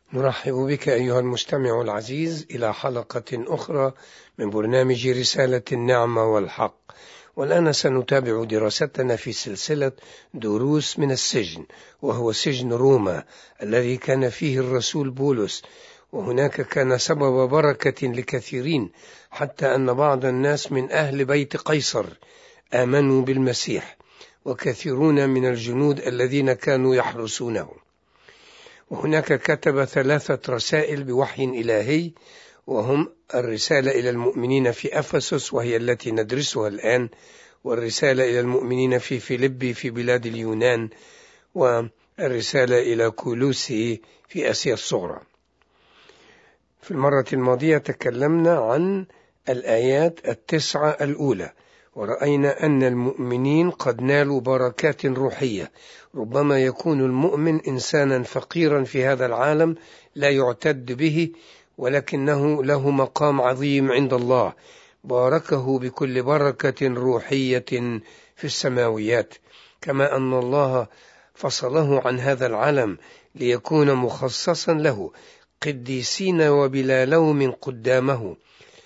نرحب بك أيها المستمع العزيز إلى حلقة أخرى من برنامج رسالة النعمة والحق. والآن سنتابع دراستنا في سلسلة دروس من السجن، وهو سجن روما الذي كان فيه الرسول بولس، وهناك كان سبب بركة لكثيرين، حتى أن بعض الناس من أهل بيت قيصر آمنوا بالمسيح، وكثيرون من الجنود الذين كانوا يحرسونه. وهناك كتب 3 رسائل بوحي إلهي، وهم الرسالة إلى المؤمنين في أفسس وهي التي ندرسها الآن، والرسالة إلى المؤمنين في فيلبي في بلاد اليونان، والرسالة إلى كولوسي في آسيا الصغرى. في المرة الماضية تكلمنا عن الآيات 9 الأولى، ورأينا أن المؤمنين قد نالوا بركات روحية. ربما يكون المؤمن إنسانا فقيرا في هذا العالم لا يعتد به، ولكنه له مقام عظيم عند الله، باركه بكل بركة روحية في السماويات، كما أن الله فصله عن هذا العالم ليكون مخصصا له، قديسين وبلا لوم قدامه.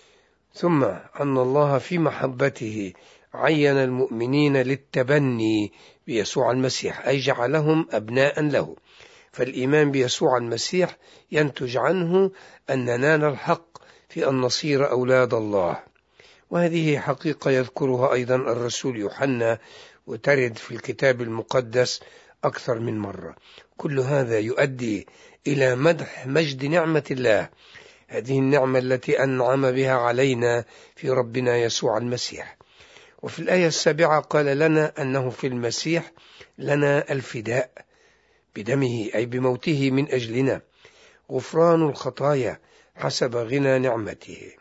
ثم أن الله في محبته عين المؤمنين للتبني بيسوع المسيح، أي جعلهم أبناء له. فالإيمان بيسوع المسيح ينتج عنه أن ننال الحق في أن نصير أولاد الله، وهذه حقيقة يذكرها أيضا الرسول يوحنا، وترد في الكتاب المقدس أكثر من مرة. كل هذا يؤدي إلى مدح مجد نعمة الله، هذه النعمة التي أنعم بها علينا في ربنا يسوع المسيح. وفي الآية 7 قال لنا أنه في المسيح لنا الفداء بدمه، أي بموته من أجلنا، غفران الخطايا حسب غنى نعمته.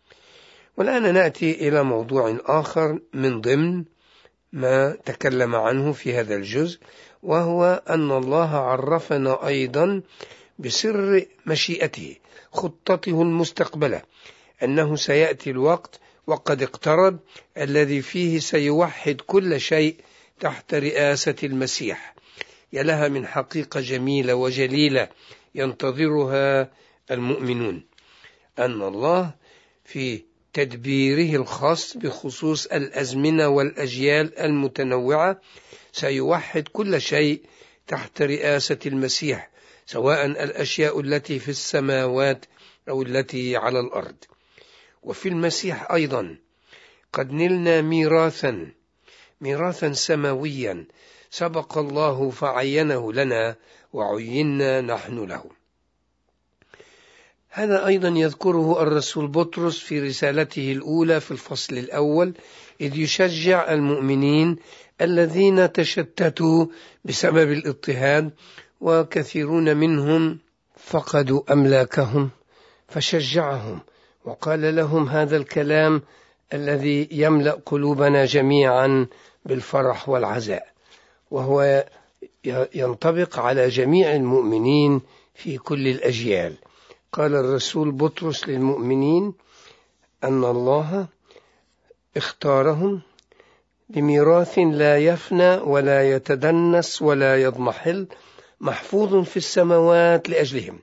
والآن نأتي إلى موضوع آخر من ضمن ما تكلم عنه في هذا الجزء، وهو أن الله عرفنا أيضا بسر مشيئته، خطته المستقبلة، أنه سيأتي الوقت وقد اقترب الذي فيه سيوحد كل شيء تحت رئاسة المسيح. يا لها من حقيقة جميلة وجليلة ينتظرها المؤمنون، أن الله في تدبيره الخاص بخصوص الأزمنة والأجيال المتنوعة سيوحد كل شيء تحت رئاسة المسيح، سواء الأشياء التي في السماوات أو التي على الأرض. وفي المسيح أيضا قد نلنا ميراثا سماويا سبق الله فعينه لنا، وعينا نحن له. هذا أيضا يذكره الرسول بطرس في رسالته الأولى في الفصل الأول، إذ يشجع المؤمنين الذين تشتتوا بسبب الاضطهاد، وكثيرون منهم فقدوا أملاكهم، فشجعهم وقال لهم هذا الكلام الذي يملأ قلوبنا جميعا بالفرح والعزاء، وهو ينطبق على جميع المؤمنين في كل الأجيال. قال الرسول بطرس للمؤمنين أن الله اختارهم لميراث لا يفنى ولا يتدنس ولا يضمحل، محفوظ في السماوات لأجلهم.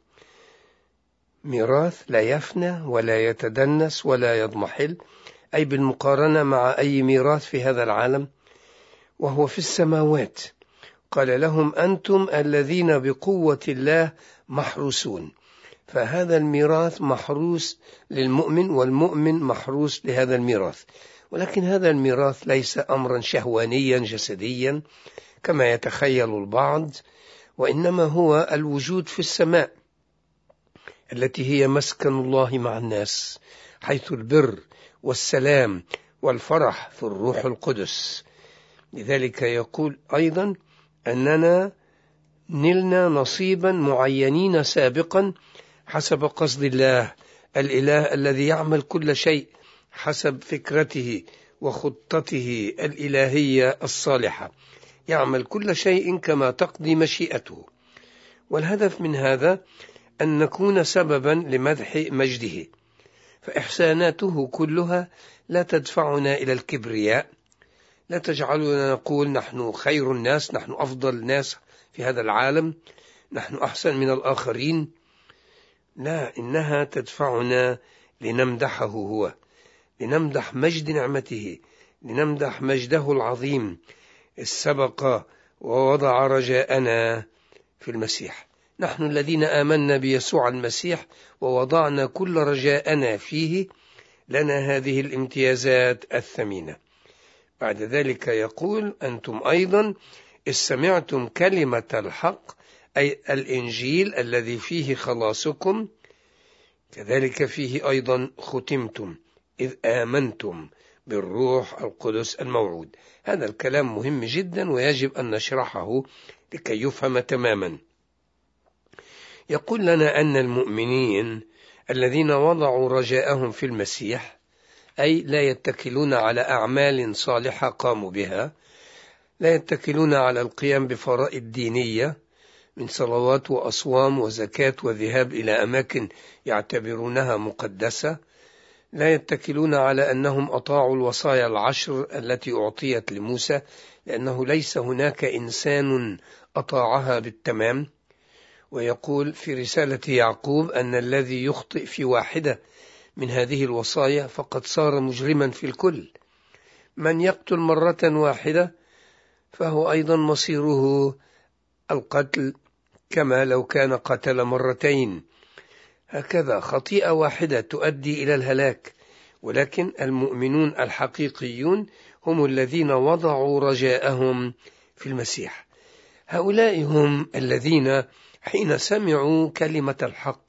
ميراث لا يفنى ولا يتدنس ولا يضمحل، أي بالمقارنة مع أي ميراث في هذا العالم، وهو في السماوات. قال لهم أنتم الذين بقوة الله محروسون. فهذا الميراث محروس للمؤمن، والمؤمن محروس لهذا الميراث. ولكن هذا الميراث ليس أمرا شهوانيا جسديا كما يتخيل البعض، وإنما هو الوجود في السماء التي هي مسكن الله مع الناس، حيث البر والسلام والفرح في الروح القدس. لذلك يقول أيضا أننا نلنا نصيبا معينين سابقا حسب قصد الله، الإله الذي يعمل كل شيء حسب فكرته وخطته الإلهية الصالحة، يعمل كل شيء كما تقضي مشيئته. والهدف من هذا أن نكون سببا لمدح مجده، فإحساناته كلها لا تدفعنا إلى الكبرياء، لا تجعلنا نقول نحن خير الناس، نحن أفضل ناس في هذا العالم، نحن أحسن من الآخرين، لا، إنها تدفعنا لنمدحه هو، لنمدح مجد نعمته، لنمدح مجده العظيم السبق ووضع رجاءنا في المسيح. نحن الذين آمنا بيسوع المسيح ووضعنا كل رجاءنا فيه لنا هذه الامتيازات الثمينة. بعد ذلك يقول: أنتم أيضا إذ سمعتم كلمة الحق، أي الإنجيل الذي فيه خلاصكم، كذلك فيه أيضا ختمتم إذ آمنتم بالروح القدس الموعود. هذا الكلام مهم جدا ويجب أن نشرحه لكي يفهم تماما. يقول لنا أن المؤمنين الذين وضعوا رجاءهم في المسيح، أي لا يتكلون على أعمال صالحة قاموا بها، لا يتكلون على القيام بفرائض دينية من صلوات وأصوام وزكاة وذهاب إلى أماكن يعتبرونها مقدسة، لا يتكلون على أنهم أطاعوا الوصايا العشر التي أعطيت لموسى، لأنه ليس هناك إنسان أطاعها بالتمام. ويقول في رسالة يعقوب أن الذي يخطئ في واحدة من هذه الوصايا فقد صار مجرما في الكل. من يقتل مرة واحدة فهو أيضا مصيره القتل كما لو كان قتل مرتين. هكذا خطيئة واحدة تؤدي إلى الهلاك. ولكن المؤمنون الحقيقيون هم الذين وضعوا رجاءهم في المسيح. هؤلاء هم الذين حين سمعوا كلمة الحق،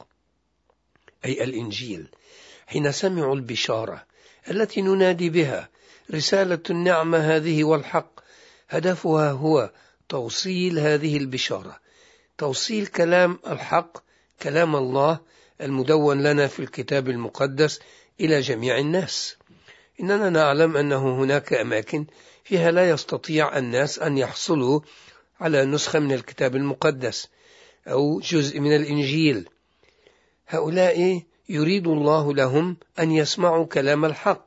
أي الإنجيل، حين سمعوا البشارة التي ننادي بها رسالة النعمة هذه والحق، هدفها هو توصيل هذه البشارة، توصيل كلام الحق، كلام الله المدون لنا في الكتاب المقدس إلى جميع الناس. إننا نعلم أنه هناك أماكن فيها لا يستطيع الناس أن يحصلوا على نسخة من الكتاب المقدس أو جزء من الإنجيل. هؤلاء يريد الله لهم أن يسمعوا كلام الحق،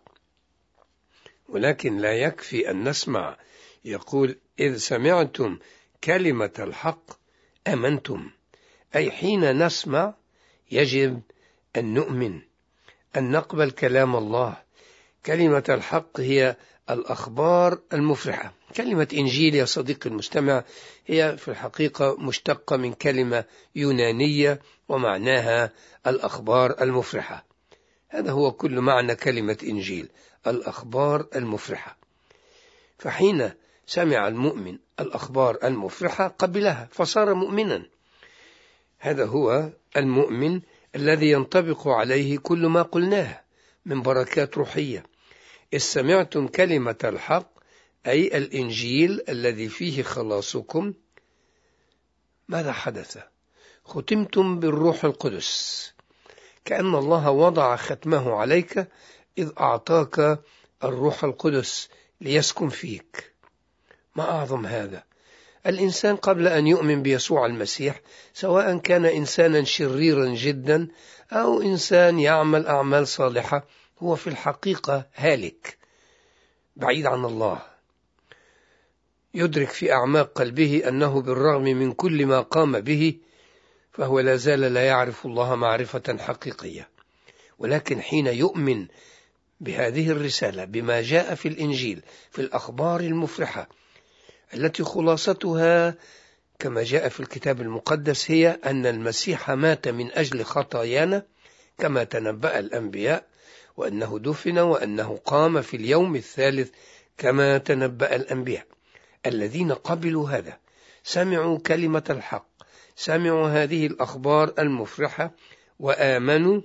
ولكن لا يكفي أن نسمع. يقول: إذ سمعتم كلمة الحق آمنتم، أي حين نسمع يجب أن نؤمن، أن نقبل كلام الله. كلمة الحق هي الأخبار المفرحة. كلمة إنجيل يا صديقي المستمع هي في الحقيقة مشتقة من كلمة يونانية ومعناها الأخبار المفرحة. هذا هو كل معنى كلمة إنجيل، الأخبار المفرحة. فحين سمع المؤمن الأخبار المفرحة قبلها فصار مؤمنا. هذا هو المؤمن الذي ينطبق عليه كل ما قلناه من بركات روحية. إذ سمعتم كلمة الحق، أي الإنجيل الذي فيه خلاصكم، ماذا حدث؟ ختمتم بالروح القدس، كأن الله وضع ختمه عليك إذ أعطاك الروح القدس ليسكن فيك. ما أعظم هذا! الإنسان قبل أن يؤمن بيسوع المسيح، سواء كان إنسانا شريرا جدا أو إنسان يعمل أعمال صالحة، هو في الحقيقة هالك بعيد عن الله. يدرك في أعماق قلبه أنه بالرغم من كل ما قام به فهو لا زال لا يعرف الله معرفة حقيقية. ولكن حين يؤمن بهذه الرسالة، بما جاء في الإنجيل، في الأخبار المفرحة التي خلاصتها كما جاء في الكتاب المقدس هي أن المسيح مات من أجل خطايانا كما تنبأ الأنبياء، وأنه دفن، وأنه قام في اليوم الثالث كما تنبأ الأنبياء. الذين قبلوا هذا، سمعوا كلمة الحق، سمعوا هذه الأخبار المفرحة وآمنوا،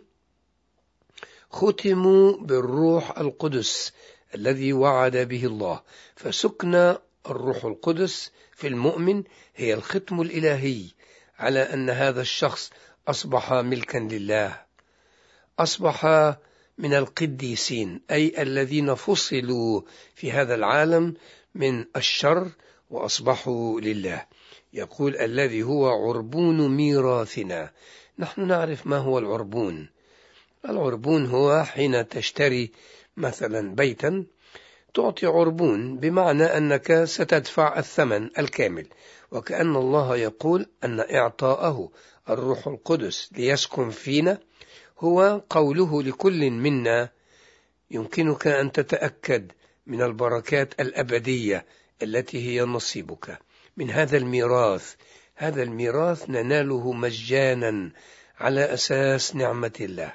ختموا بالروح القدس الذي وعد به الله. فسكن الروح القدس في المؤمن هي الختم الإلهي على أن هذا الشخص أصبح ملكا لله، أصبح من القديسين، أي الذين فصلوا في هذا العالم من الشر وأصبحوا لله. يقول: الذي هو عربون ميراثنا. نحن نعرف ما هو العربون. العربون هو حين تشتري مثلا بيتا تعطي عربون، بمعنى أنك ستدفع الثمن الكامل، وكأن الله يقول أن إعطاءه الروح القدس ليسكن فينا هو قوله لكل منا: يمكنك أن تتأكد من البركات الأبدية التي هي نصيبك من هذا الميراث. هذا الميراث نناله مجانا على أساس نعمة الله.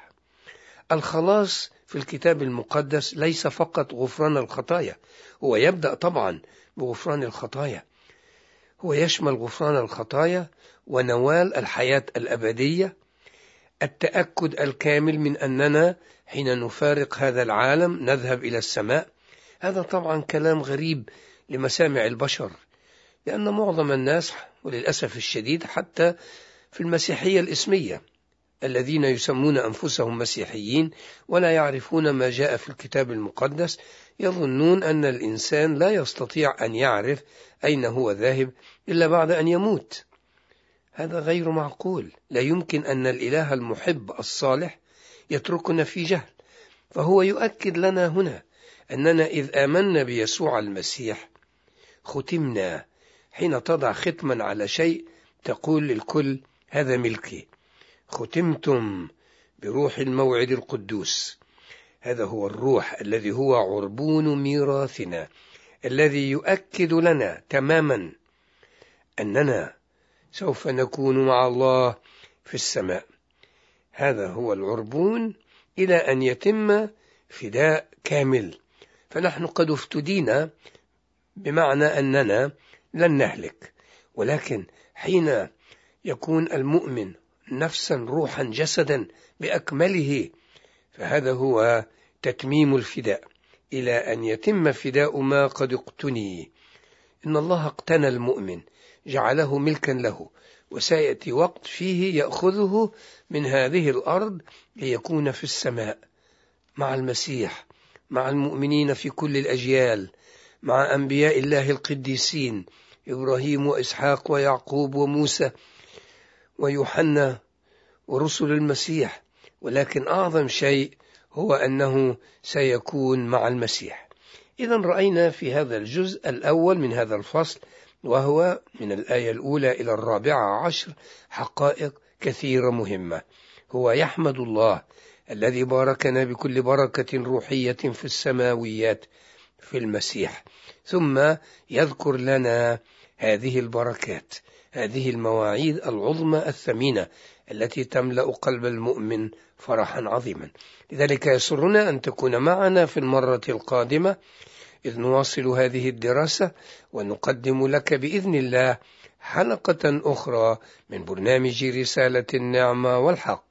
الخلاص في الكتاب المقدس ليس فقط غفران الخطايا، هو يبدأ طبعا بغفران الخطايا، هو يشمل غفران الخطايا ونوال الحياة الأبدية، التأكد الكامل من أننا حين نفارق هذا العالم نذهب إلى السماء. هذا طبعا كلام غريب لمسامع البشر، لأن معظم الناس وللأسف الشديد حتى في المسيحية الإسمية الذين يسمون أنفسهم مسيحيين ولا يعرفون ما جاء في الكتاب المقدس يظنون أن الإنسان لا يستطيع أن يعرف أين هو ذاهب إلا بعد أن يموت. هذا غير معقول. لا يمكن أن الإله المحب الصالح يتركنا في جهل. فهو يؤكد لنا هنا أننا إذ آمنا بيسوع المسيح ختمنا. حين تضع ختما على شيء تقول للكل: هذا ملكي. ختمتم بروح الموعد القدوس. هذا هو الروح الذي هو عربون ميراثنا، الذي يؤكد لنا تماما أننا سوف نكون مع الله في السماء. هذا هو العربون إلى أن يتم فداء كامل. فنحن قد افتدينا، بمعنى أننا لن نهلك، ولكن حين يكون المؤمن نفسا روحا جسدا بأكمله، فهذا هو تتميم الفداء إلى أن يتم فداء ما قد اقتني. إن الله اقتنى المؤمن، جعله ملكا له، وسيأتي وقت فيه يأخذه من هذه الأرض ليكون في السماء مع المسيح، مع المؤمنين في كل الأجيال، مع أنبياء الله القديسين إبراهيم وإسحاق ويعقوب وموسى ويوحنا ورسل المسيح. ولكن أعظم شيء هو أنه سيكون مع المسيح. إذا رأينا في هذا الجزء الأول من هذا الفصل، وهو من الآية الأولى إلى 14 حقائق كثيرة مهمة. هو يحمد الله الذي باركنا بكل بركة روحية في السماويات في المسيح، ثم يذكر لنا هذه البركات، هذه المواعيد العظمى الثمينة التي تملأ قلب المؤمن فرحا عظيما. لذلك يسرنا أن تكون معنا في المرة القادمة إذ نواصل هذه الدراسة، ونقدم لك بإذن الله حلقة أخرى من برنامج رسالة النعمة والحق.